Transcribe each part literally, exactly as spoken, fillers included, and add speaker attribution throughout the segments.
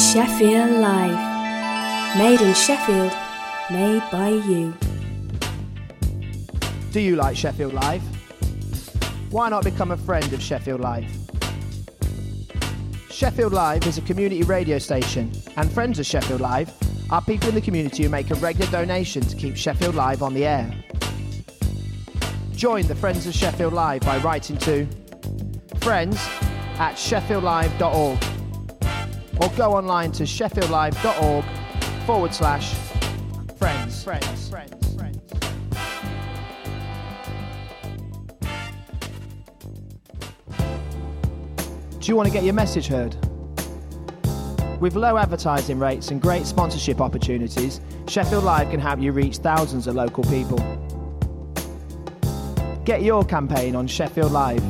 Speaker 1: Sheffield Live. Made in Sheffield, made by you.
Speaker 2: Do you like Sheffield Live? Why not become a friend of Sheffield Live? Sheffield Live is a community radio station, and friends of Sheffield Live are people in the community who make a regular donation to keep Sheffield Live on the air. Join the Friends of Sheffield Live by writing to friends at sheffieldlive.org or go online to sheffieldlive.org forward slash friends. Friends. Friends. Friends. Do you want to get your message heard? With low advertising rates and great sponsorship opportunities, Sheffield Live can help you reach thousands of local people. Get your campaign on Sheffield Live.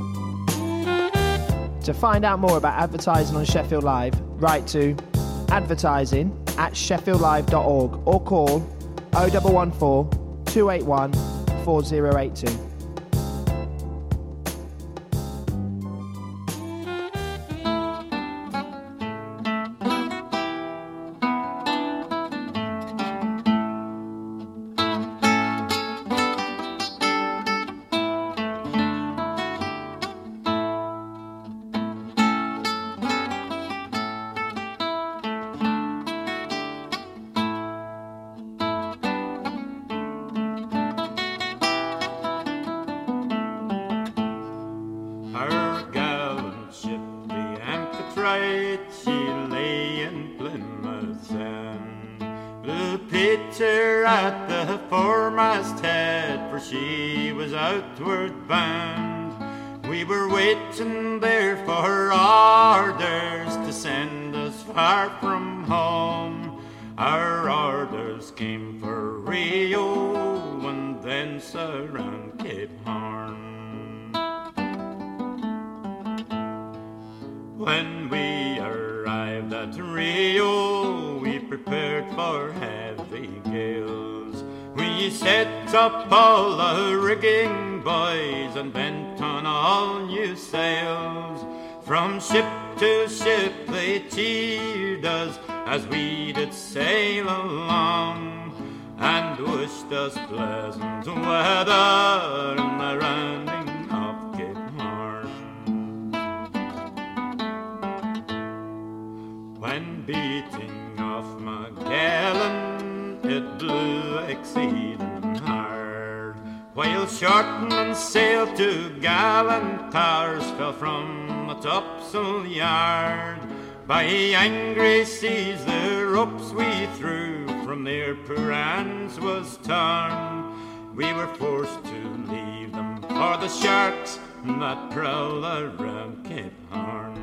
Speaker 2: To find out more about advertising on Sheffield Live, write to advertising at sheffieldlive.org or call oh one one four, two eight one, four oh eight two.
Speaker 3: When we arrived at Rio, we prepared for heavy gales. We set up all the rigging, boys, and bent on all new sails. From ship to ship they cheered us as we did sail along, and wished us pleasant weather in the rounding of Cape Horn. When beating off Magellan, it blew exceeding hard, while shortening sail to gallant towers fell from the topsail yard. By angry seas the ropes we threw from their poor hands was torn. We were forced to leave them for the sharks that prowl around Cape Horn.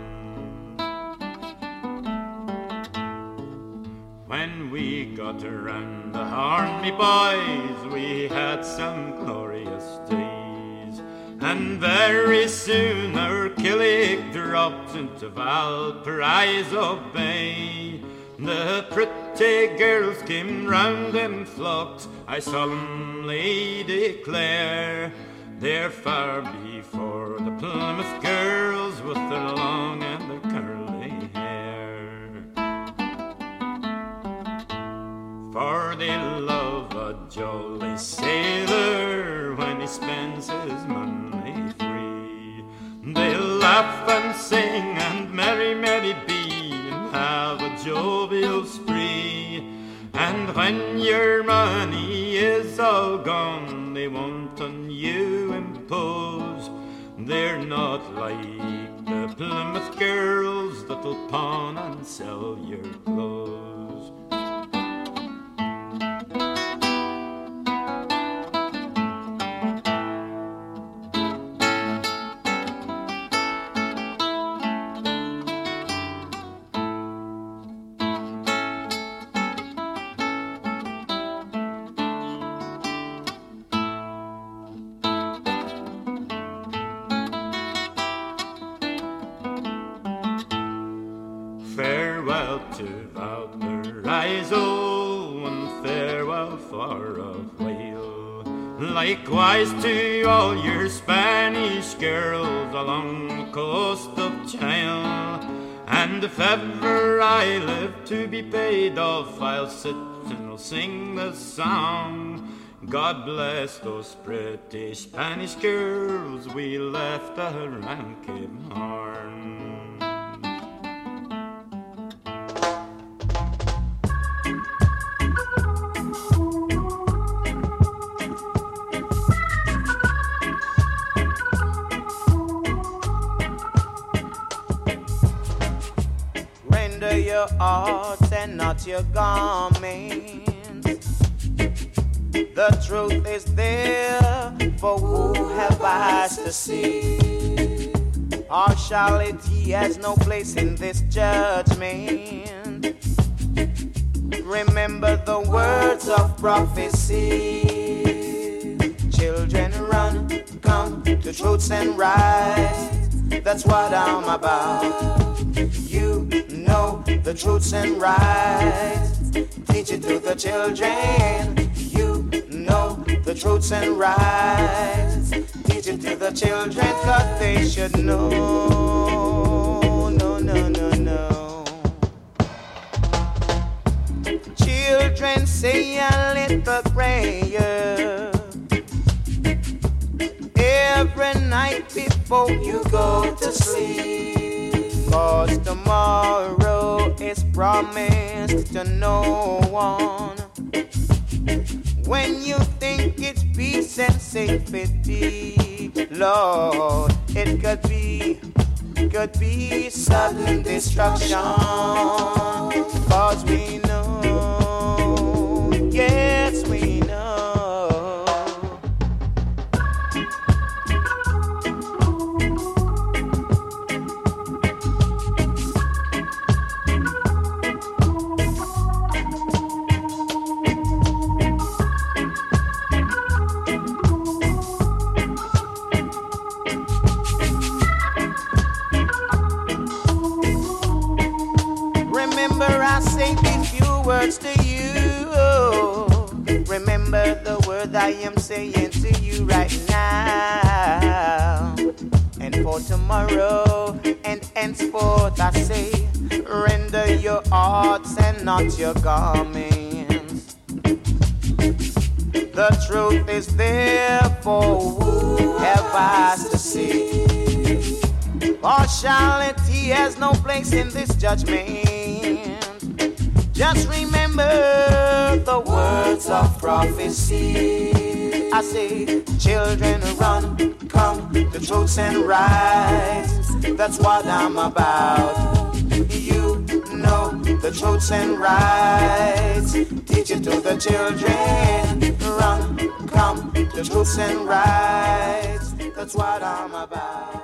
Speaker 3: When we got around the Horn, me boys, we had some glorious days, and very soon our killick dropped into Valparaiso Bay. The pretty girls came round in flocks, I solemnly declare. They're far before the Plymouth girls with their long and their curly hair. For they love a jolly sailor when he spends his money free. They laugh and sing and merry, merry be, and have a jovial spree. And when your money is all gone, they won't on you impose. They're not like the Plymouth girls that'll pawn and sell your clothes. Farewell to Valparaiso and farewell far of Whale. Likewise to all your Spanish girls along the coast of Chile. And And if ever I live to be paid off, I'll sit and I'll sing the song. God bless those pretty Spanish girls we left around Cape Horn.
Speaker 4: Render your arts and not your garments. The truth is there, for who have eyes to see? Partiality has no place in this judgment. Remember the words of prophecy. Children run, come to truths and rights. That's what I'm about. You know the truths and rights. Teach it to the children. Know the truths and rights. Teach it to the children, cause they should know. No, no, no, no. Children, say a little prayer every night before you go to sleep. Cause tomorrow is promised to no one. When you think it's peace and safety, Lord, it could be, could be sudden destruction. Cause we know, yes we know. Words to you. Remember the word I am saying to you right now. And for tomorrow and henceforth I say, render your hearts and not your garments. The truth is there for who have eyes to see. Partiality has no place in this judgment. Just remember the words of prophecy. I say, children run, come to truths and rights. That's what I'm about. You know the truths and rights. Teach it to the children. Run, come to truths and rights. That's what I'm about.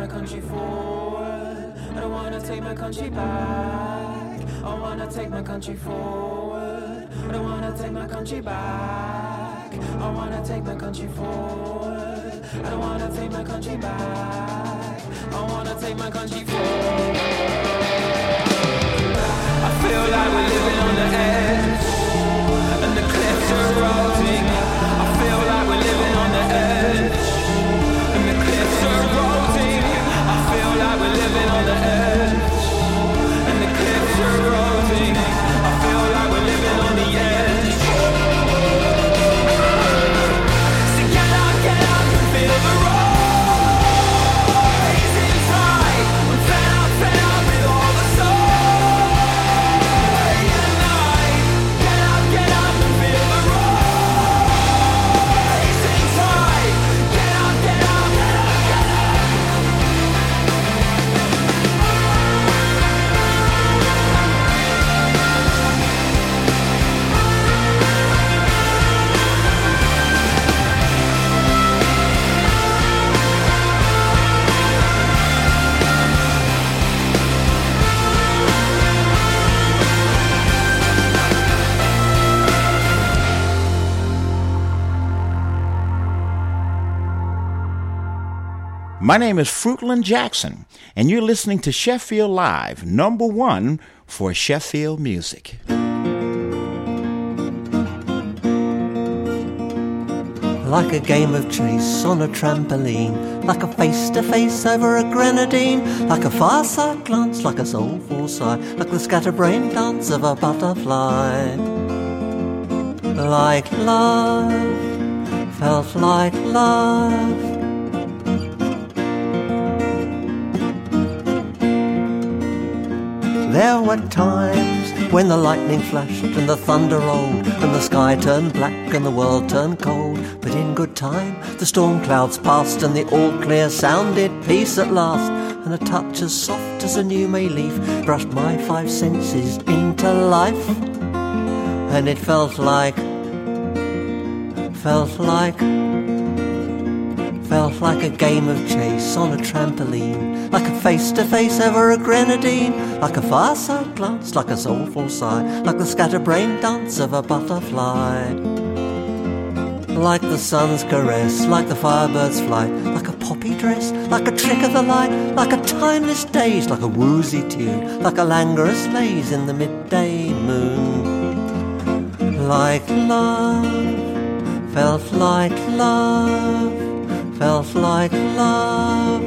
Speaker 5: my country forward. I don't wanna take my country back. I wanna take my country forward. I don't wanna take my country back. I wanna take my country forward. I don't wanna take my country back. I wanna take my country forward. I feel like we're living on the edge, and the cliffs are rolling. I feel like we're living on the edge, and the cliffs are rolling. I feel like we're living on the edge, and the cliffs are rolling. I feel like we're living on the edge. So get up, get up and feel the rising tide. I'm fed up, fed up with all the sorrow and night. Get up, get up and feel the rising tide. Get up, get up, get up, get up.
Speaker 6: My name is Fruitland Jackson, and you're listening to Sheffield Live, number one for Sheffield music.
Speaker 7: Like a game of chase on a trampoline, like a face-to-face over a grenadine, like a far-side glance, like a soulful sigh, like the scatterbrained dance of a butterfly. Like love, felt like love. There were times when the lightning flashed and the thunder rolled and the sky turned black and the world turned cold. But in good time the storm clouds passed and the all-clear sounded peace at last. And a touch as soft as a new May leaf brushed my five senses into life. And it felt like, felt like, felt like a game of chase on a trampoline, like a face-to-face over a grenadine, like a far-side glance, like a soulful sigh, like the scatterbrained dance of a butterfly. Like the sun's caress, like the firebird's flight, like a poppy dress, like a trick of the light, like a timeless daze, like a woozy tune, like a languorous laze in the midday moon. Like love, felt like love, felt like love.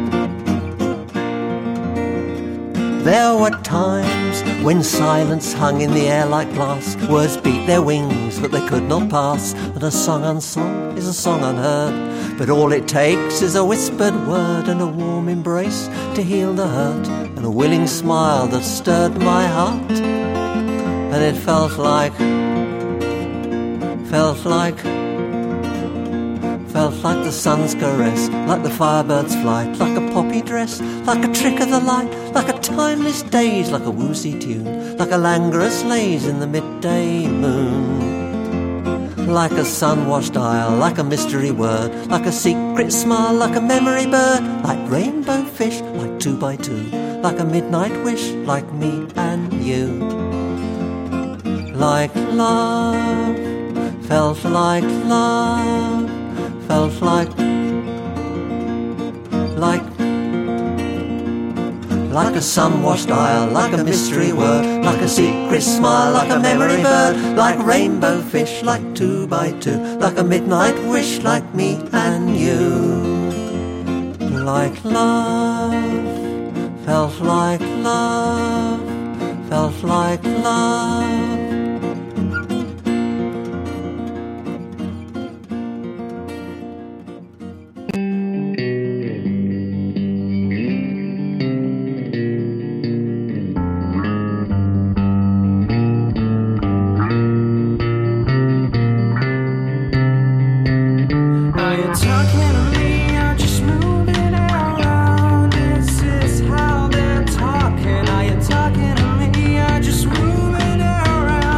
Speaker 7: There were times when silence hung in the air like glass. Words beat their wings but they could not pass. And a song unsung is a song unheard. But all it takes is a whispered word and a warm embrace to heal the hurt, and a willing smile that stirred my heart. And it felt like, felt like, felt like the sun's caress, like the firebird's flight, like a poppy dress, like a trick of the light, like a timeless daze, like a woozy tune, like a languorous laze in the midday moon. Like a sun-washed isle, like a mystery word, like a secret smile, like a memory bird, like rainbow fish, like two by two, like a midnight wish, like me and you. Like love, felt like love, felt like, like, like a sun-washed isle, like a mystery word, like a secret smile, like a memory bird, like rainbow fish, like two by two, like a midnight wish, like me and you. Like love, felt like love, felt like love.
Speaker 5: Talking, are you talking to me? You're just moving around.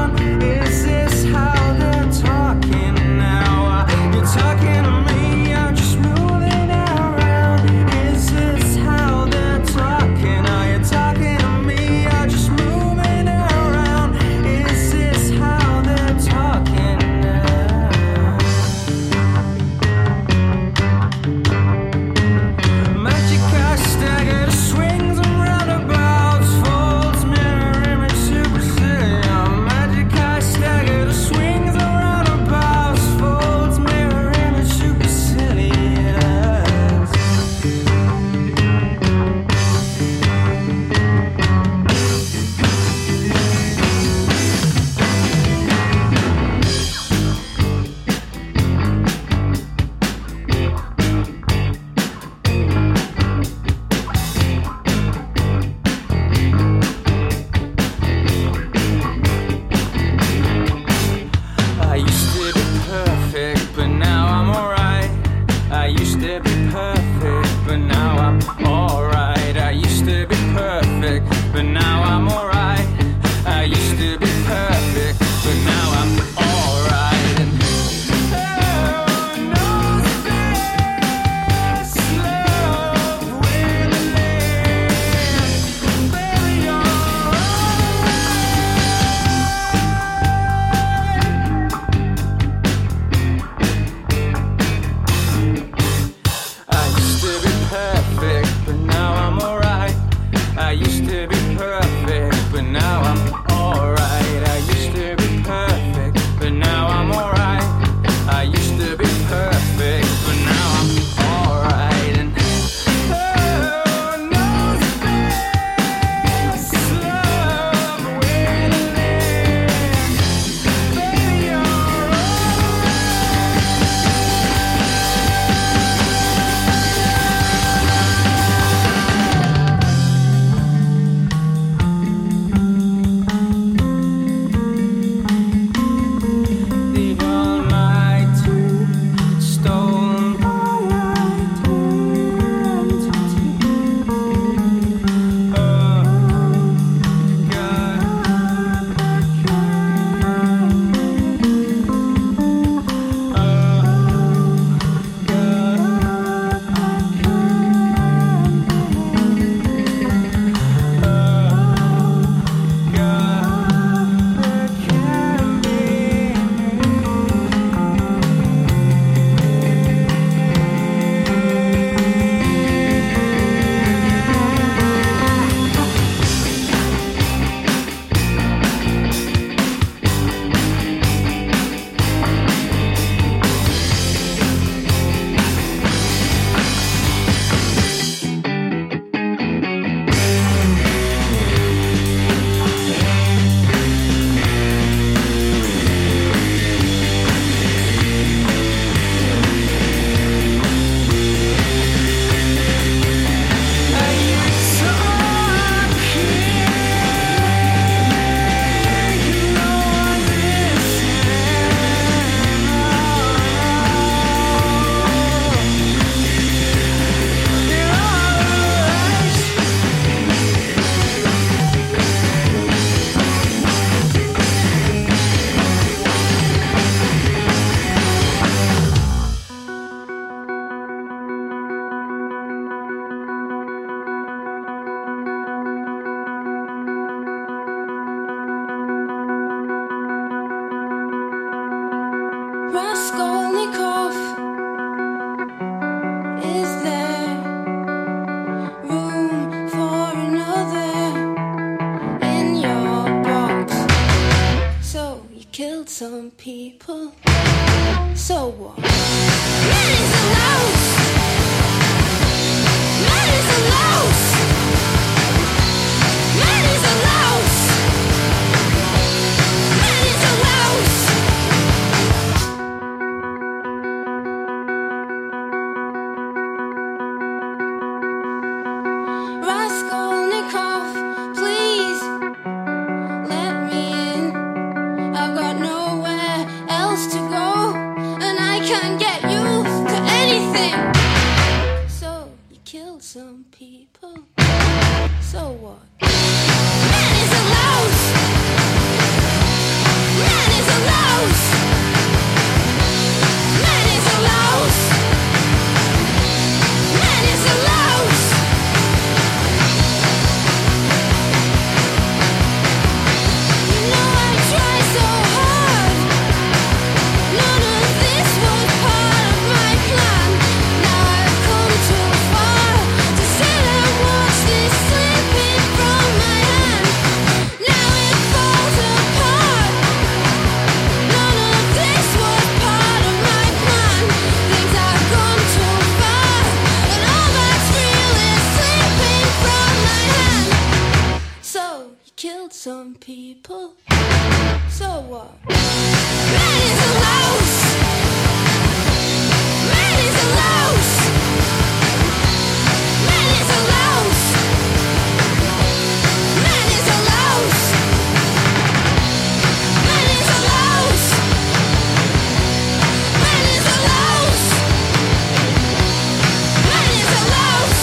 Speaker 8: some people. So what? Man is a louse. Man is a louse. Man is a louse. Man is a louse. You know I try so hard. None of this was part of my plan. Now I've come too far to sit and watch this slipping from my hand. Now it falls apart. None of this was part of my plan. Things have gone too far, and all that's real is slipping from my hand. So you killed some people. So what? Man is a louse. Man is a louse. Man is a louse. Man is a louse. Man is a louse. Man is a louse. Man is a louse.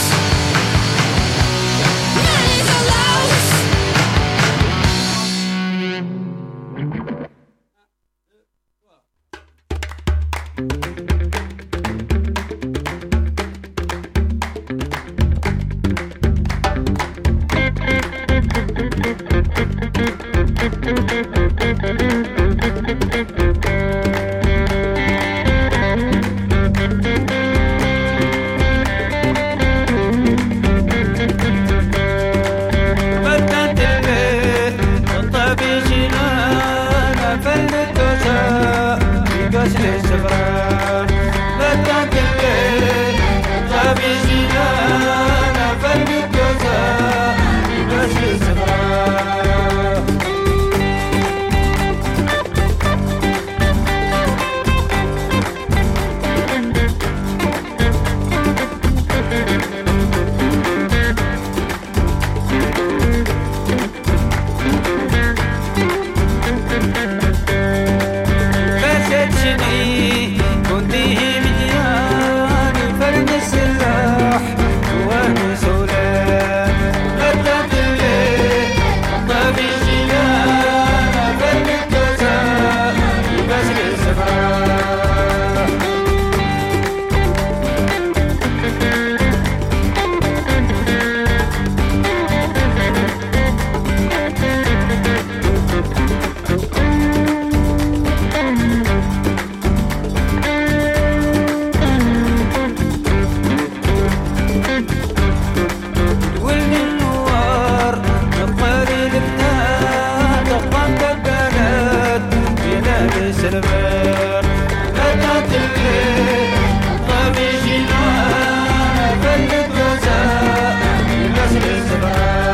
Speaker 8: Man is a louse.
Speaker 5: بدت الليل والطبي جنانا فلنتوسع في قصر السفران. بدت الليل والطبي جنانا فلنتوسع في قصر السفران. فسدشني كنتي مديان فرد السلاح وأنا سولان. بدت الليل طبي جنان فرد التوسع في قصر السفران. ولد النوار نبقى للبنات تقام البنات بلاد سلمان. بدت الليل طبي جنان فرد التوسع في قصر السفران.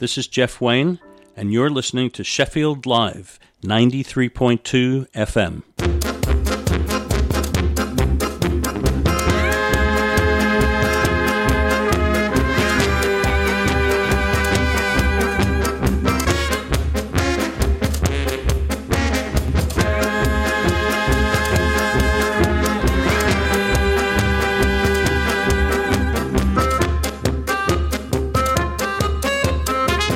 Speaker 9: This is Jeff Wayne, and you're listening to Sheffield Live, ninety-three point two F M.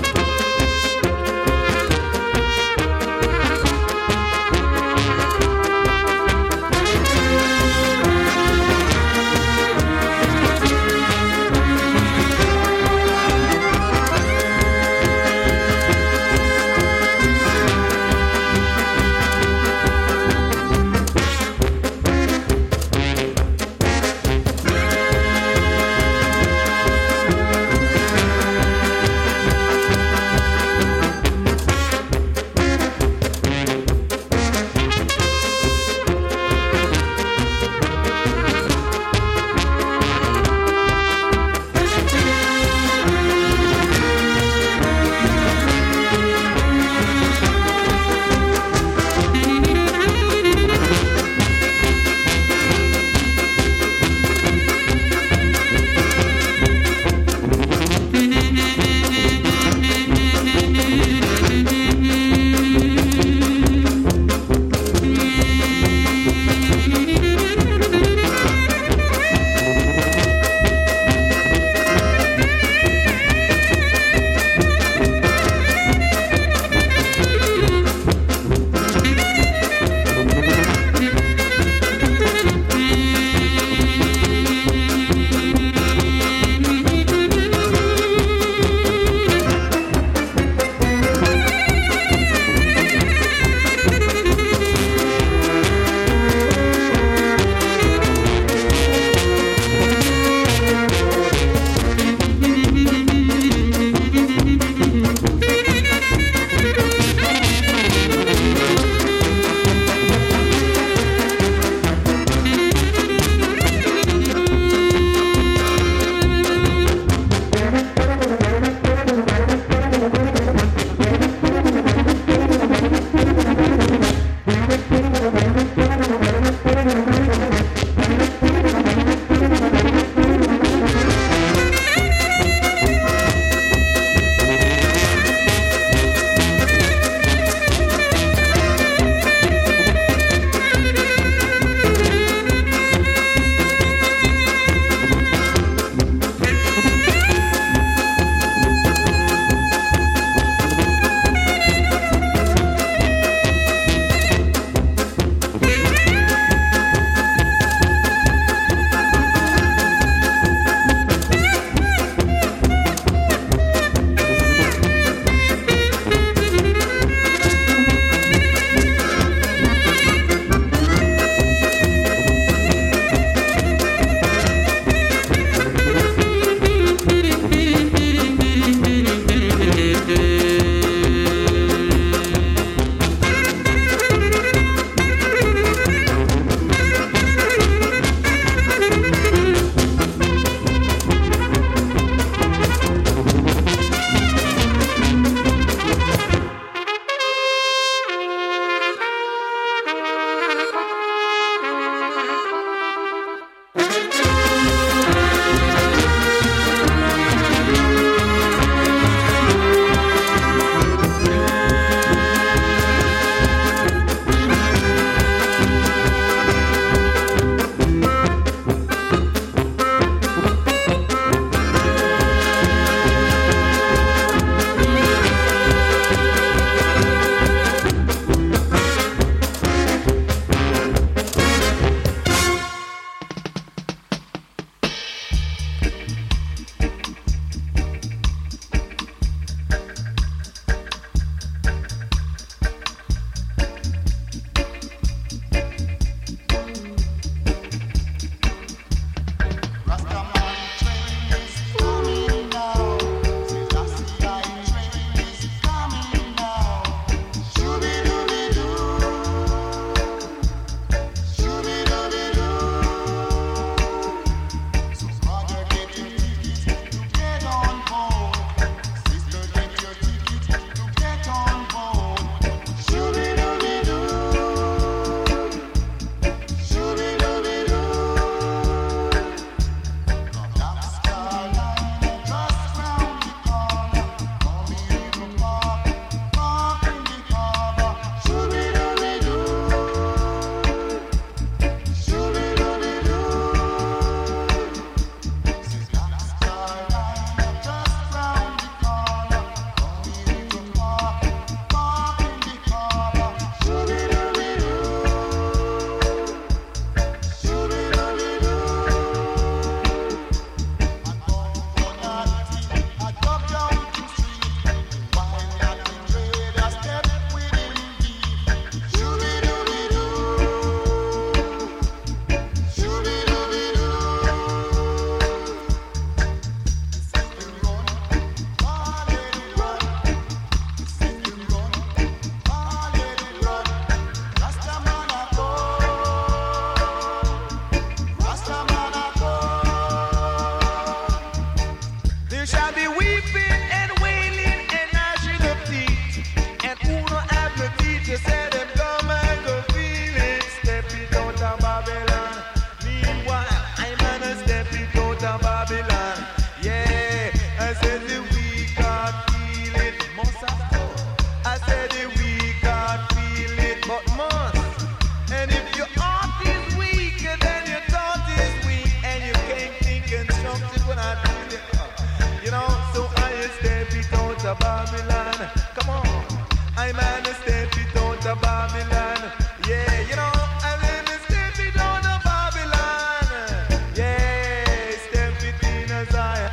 Speaker 8: Thank
Speaker 10: of Babylon. Come on, I'm on the step it out of Babylon. Yeah, you know, I'm in the step it out of Babylon. Yeah, step it in a Zion.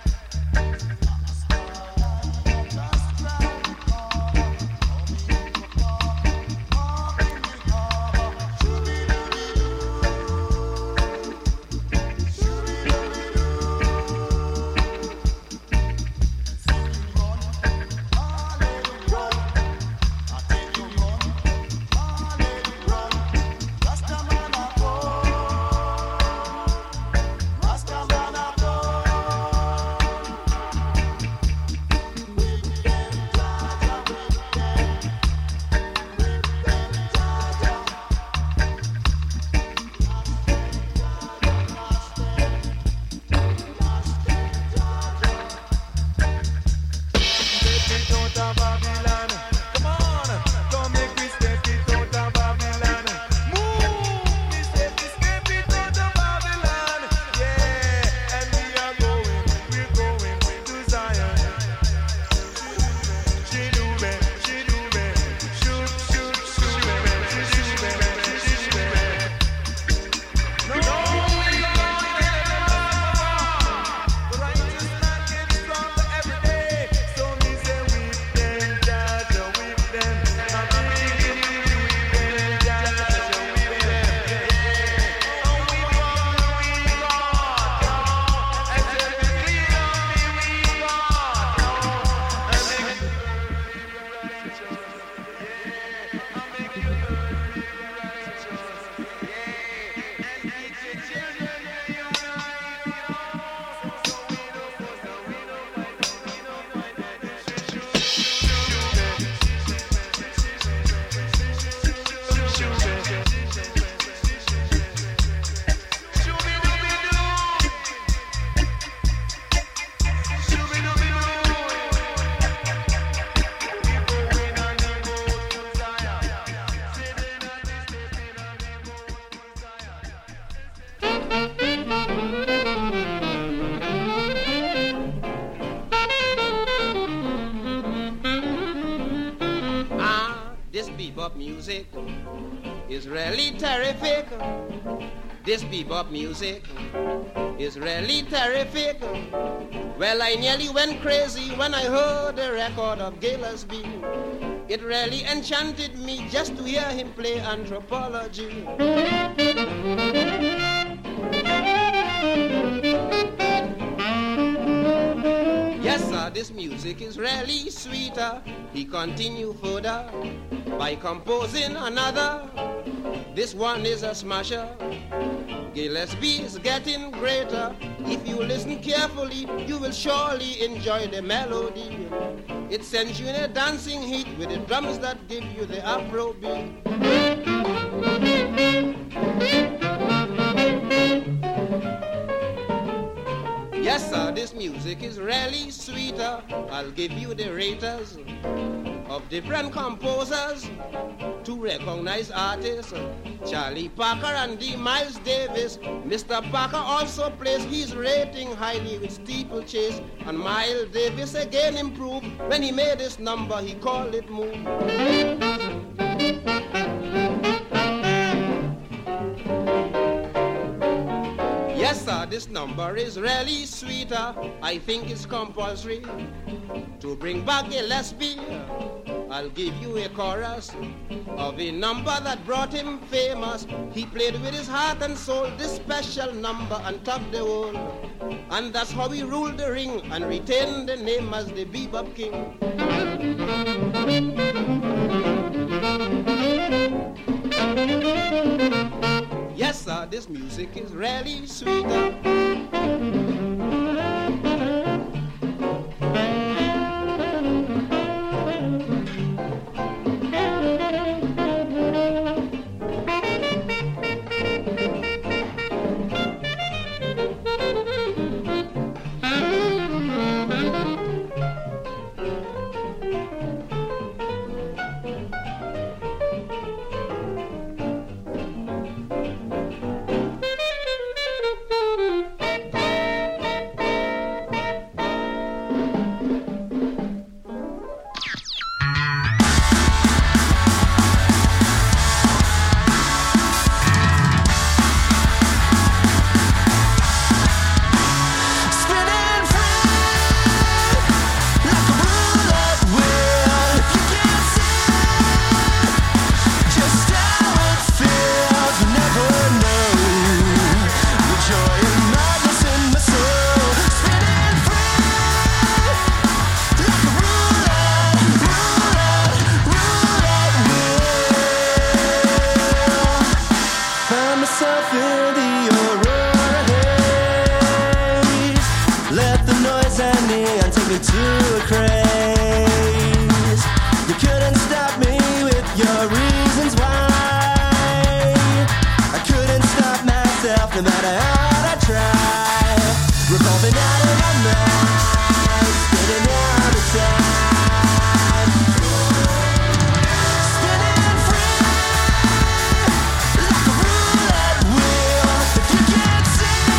Speaker 11: Music is really terrific. This bebop music is really terrific. Well, I nearly went crazy when I heard the record of Gillespie. It really enchanted me just to hear him play Anthropology. Yes, sir, this music is really sweeter. He continued further by composing another. This one is a smasher. Gillespie is getting greater. If you listen carefully, you will surely enjoy the melody. It sends you in a dancing heat with the drums that give you the Afro beat. Yes, sir, this music is really sweeter. I'll give you the raters of different composers to recognize artists. Charlie Parker and D. Miles Davis. Mister Parker also plays his rating highly with Steeplechase. And Miles Davis again improved when he made this number, he called it Move. Yes, sir, this number is really sweeter. I think it's compulsory to bring back Gillespie. I'll give you a chorus of a number that brought him famous. He played with his heart and soul this special number and topped the world. And that's how he ruled the ring and retained the name as the Bebop King. Yes, sir, this music is really sweeter.
Speaker 12: myself in the aurora haze. Let the noise and neon take me to a craze. You couldn't stop me with your reasons why. I couldn't stop myself no matter how hard I try. Revolving out of my mind, spinning all the time. Spinning free like a roulette wheel. If you can't see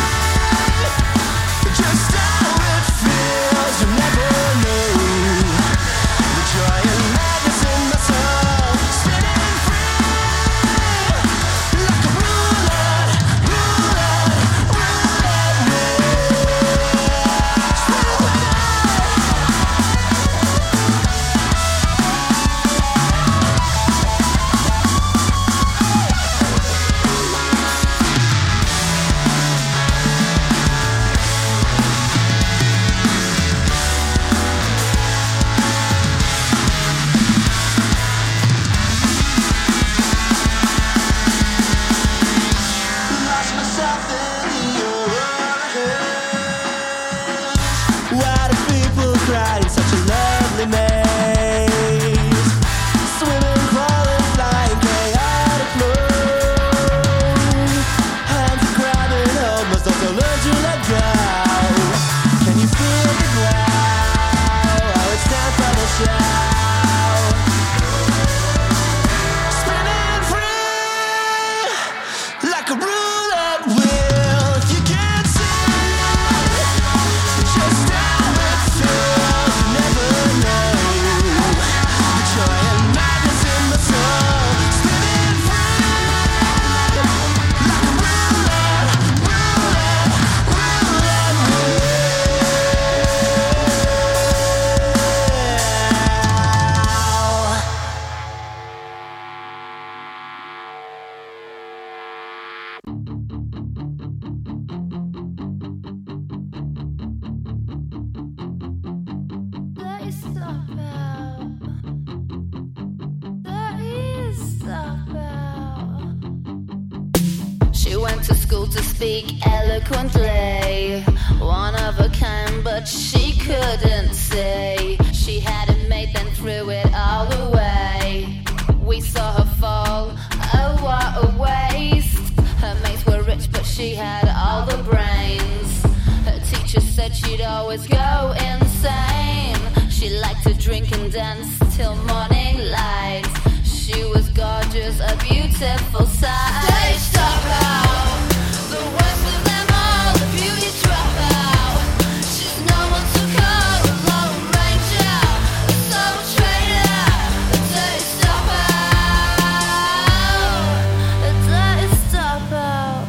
Speaker 12: just how it feels, you never know the joy and madness in my soul. Spinning free like a roulette, roulette, roulette wheel. Lost myself in the aurora haze. Why do people cry in such a lovely maze? Swimming, crawling, flying, chaotic flow. Hands are grabbing hold, must also learn to let go. Can you feel the glow? How it's time for the show. Spinning free like a roulette wheel. If you can't see just how it feels, you never know the joy and madness in my soul. Spinning free like a roulette, roulette, roulette wheel.
Speaker 8: There is stop out. There is stop out. She went to school to speak eloquently, one of a kind, but she couldn't say. She had it made, then threw it all away. We saw her fall, oh what a waste. Her mates were rich, but she had all the brains. Her teacher said she'd always go insane. She liked to drink and dance till morning light. She was gorgeous, a beautiful sight. They stop out, the worst of them all, the beauty drop out. She's no one to call a lone ranger, a soul trader. They stop out, they stop out.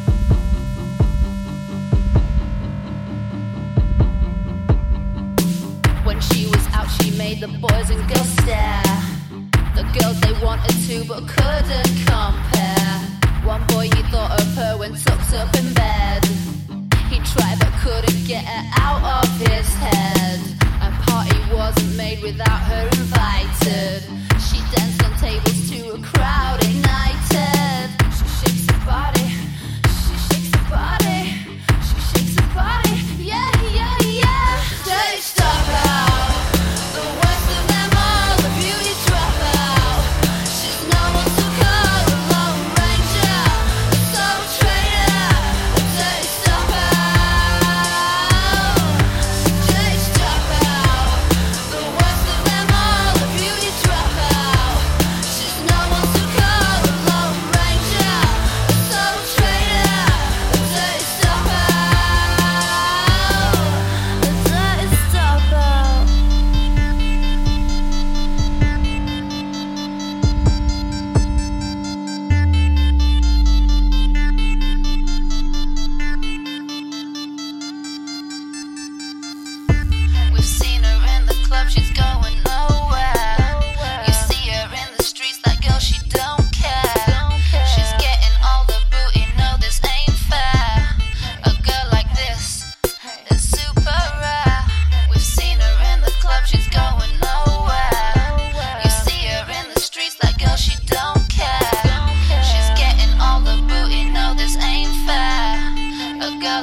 Speaker 8: When she was out, she made the boys and girls stare. The girls they wanted to but couldn't compare.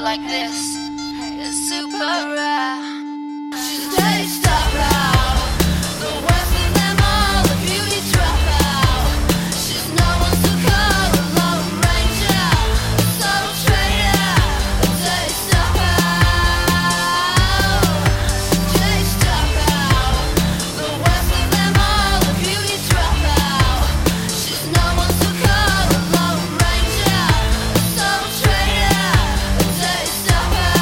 Speaker 8: like this is super rare. She's a day stopper, the worst of them all, the beauty dropout. She's no one to call a lone ranger, a soul trader, a day stopper. Day stopper, the worst of them all, the beauty dropout. She's no one to call a lone ranger, a soul trader, a day stopper.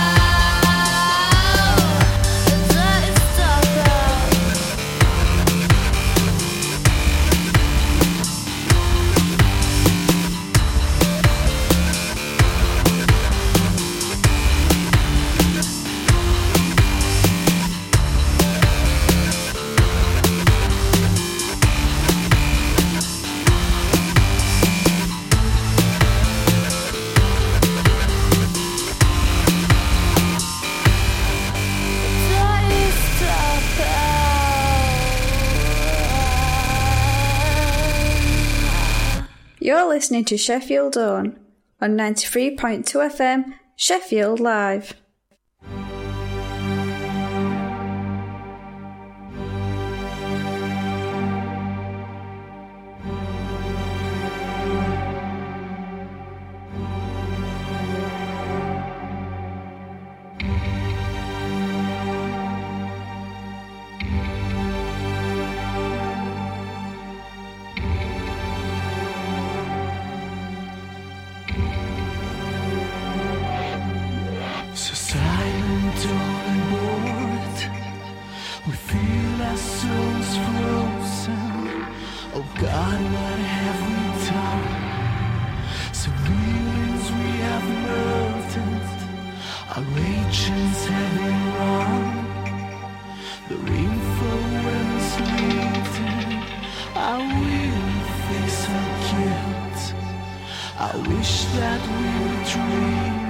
Speaker 13: You're listening to Sheffield On on ninety-three point two F M, Sheffield Live.
Speaker 12: So silent, all and bored, we feel our souls frozen. Oh God, what have we done? Some feelings we have murdered, our agents have been wrong. The rainfall when misleading, I will face our guilt. I wish that we were dreaming.